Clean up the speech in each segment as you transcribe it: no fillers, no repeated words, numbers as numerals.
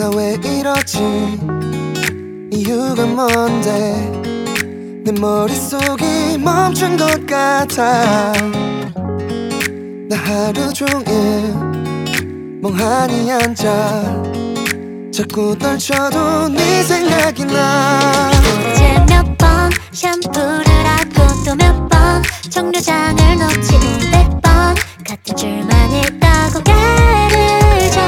나 왜 이러지 이유가 뭔데 내 머릿속이 멈춘 것 같아 나 하루 종일 멍하니 앉아 자꾸 떨쳐도 네 생각이 나 어제 몇 번 샴푸를 하고 또 몇 번 정류장을 놓치는 100번 같은 줄만 읽다고 깨를 져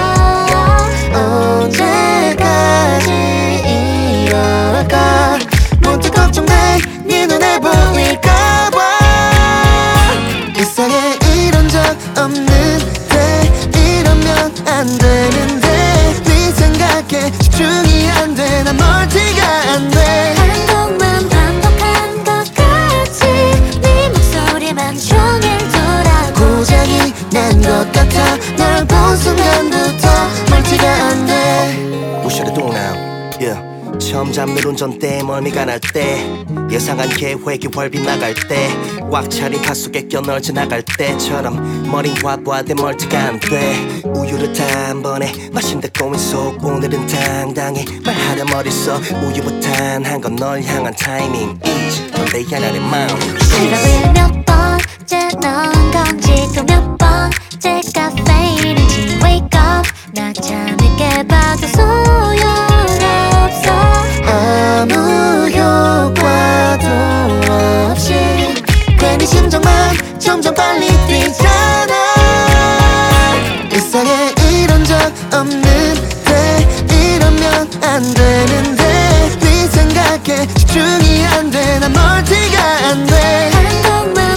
언제까지 이럴까 문득 걱정돼 네 눈에 보일까봐 이상해 이런 적 없는데 이러면 안 되는데 네 생각에 집중이 안 돼 난 멀티가 안 돼 한동만 반복한 것 같지 네 목소리만 종일 돌아 고장이 난 것 같아 널 본 순간부터 멀티가 안 돼 What should I do now? Yeah. 처음 잡는 운전대 멀미가 날 때 예상한 계획이 훨비 나갈 때 꽉 차린 파 속에 껴널 지나갈 때처럼 머린 과부하대 멀티가 안 돼 우유를 단번에 마신다 고민 속 오늘은 당당해 말하려 머릿속 우유부탄한 건 널 향한 타이밍이지 넌내 하나의 마음 시간을 몇 번째 넣은 건지 또 몇 번째 카페인인지 Wake up 나 잠을 깨봐도 소용없어 아무 효과도 없이 괜히 심장만 점점 빨리 뛰잖아 이상해 이런 적 없는데 이러면 안 되는데 네 생각에 집중이 안 돼 난 멀티가 안 돼 한동안